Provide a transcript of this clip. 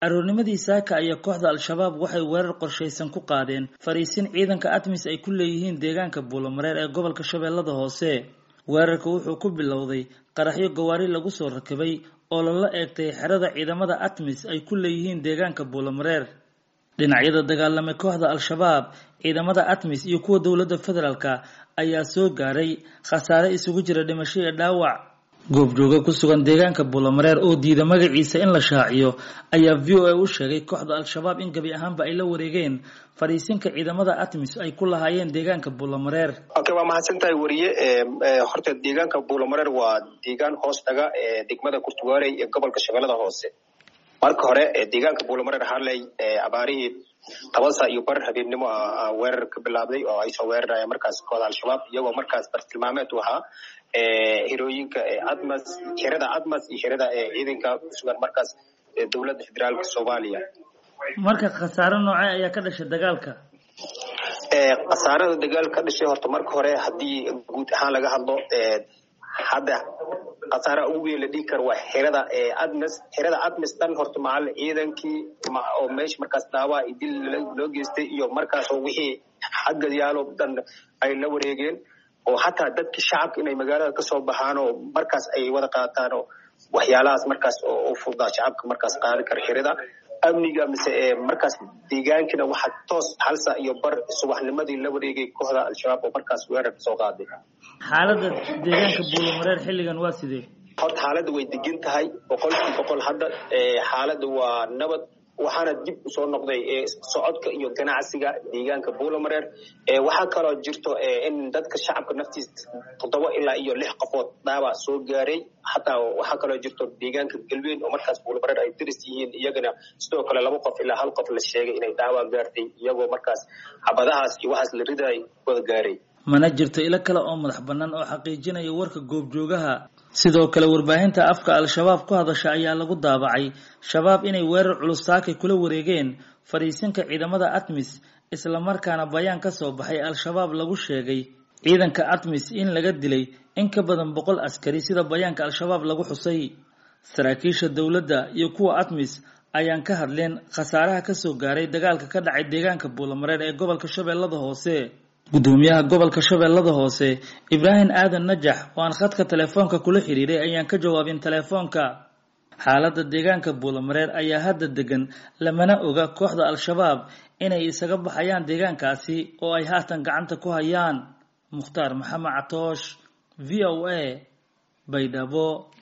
aroornimadii saaka ayaa kooxda al-shabaab waxay weerar qorshaysan ku qaadeen fariisin ciidanka ATMIS ay ku leeyihiin deegaanka Buulamareer ee gobolka Shabeellada Hoose. Weerarka wuxuu ku bilowday qaraxyo gawaari lagu soo rakibay oo lala eegtay xerada ciidamada ATMIS ay ku leeyihiin deegaanka Buulamareer. Dhinacyada dagaalamay kooxda al-shabaab, ciidamada ATMIS iyo kuwa dawladda federaalka ayaa soo gaaray khasaare isugu jira dhimasho iyo dhaawac. goobjooga ku sugan deegaanka Buulamareer oo diiday magaciisa in la shaaciyo ayaa VOA u sheegay kooxda al-shabaab in gabi ahaanba ay la wareegeen fariisinka ciidamada ATMIS ay ku lahaayeen deegaanka Buulamareer. waa mahadsantahay wariye horta deegaanka Buulamareer waa deegaan hoos taga degmada Kurtuwaarey ee gobolka Shabeellada Hoose. marka hore deegaanka Buulamareer halay abaarihii 10 saac iyo bar habeenimo weerar ka bilaabday oo ay soo weerarayeen markaas kooxda al-shabaab iyagoo markaas bartilmaameed u ahaa hirooyinka ATMIS xerada ATMIS iyo xerada ciidanka sugan markaas dawladda federaalka Soomaaliya. marka khasaaro noocay ayaa ka dhashay dagaalka? khasaarada dagaalka ka dhashay horta marka hore hadii guud ahaan laga hadlo hadda khasaara ugu weyn la dhigi karo waa xerada ATMIS tan horta macal ciidankii oo meesha markaas dhaawac idil loo geystay iyo markaas wixii xagga yaalo dan ay la wareegeen oo hatta dadkii shacabka inay magaalada ka soo baxaan oo markaas ay wada qaataan oo waxyaalahaas markaas oo fududaa shacabka markaas qaadi kara xerada amniga mise markaas deegaankina waxa toos hal saac iyo bar subaxnimadii la wareegay kooxda al-shabaab oo markaas weerar soo qaaday. xaaladda deegaanka Buulamareer xilligan waa sidee? horta xaaladdu way degan tahay 100% hadda xaaladdu waa nabad waxaana dib u soo noqday socodka iyo ganacsiga deegaanka Buulamareer. waxa kale oo jirto in dadka shacabka naftiisa 7 ilaa iyo 6 qofood dhaawac soo gaaray. hatta waxa kale oo jirto deegaanka Galweyn oo markaas Buulamareer ay diris yihiin iyagana sidoo kale 2 qof ilaa 1 qof la sheegay inay dhaawac gaartay iyagoo markaas xabadahaas iyo waxaas la riday wada gaaray. mana jirto ilo kale oo madax bannaan oo xaqiijinaya warka goobjoogaha. sidoo kale warbaahinta afka al-shabaab ku hadasha ayaa lagu daabacay shabaab inay weerar culus saakay kula wareegeen fariisinka ciidamada ATMIS isla markaana bayaan ka soo baxay al-shabaab lagu sheegay ciidanka ATMIS in laga dilay in ka badan 100 askari sida bayaanka al-shabaab lagu xusay. saraakiisha dawladda iyo kuwa ATMIS ayaan ka hadleen khasaaraha ka soo gaaray dagaalka ka dhacay deegaanka Buulamareer ee gobolka Shabeellada Hoose. gudoomiyaha gobolka Shabeellada Hoose Ibrahim Aadan Najax oo aan khadka telefoonka kula xiriiray ayaan ka jawaabin telefoonka. xaaladda deegaanka Buulamareer ayaa hadda degan lamana oga kooxda al-shabaab inay isaga baxayaan deegaankaasi oo ay haatan gacanta ku hayaan. Mukhtaar Maxamed Catoosh VOA Baydhabo.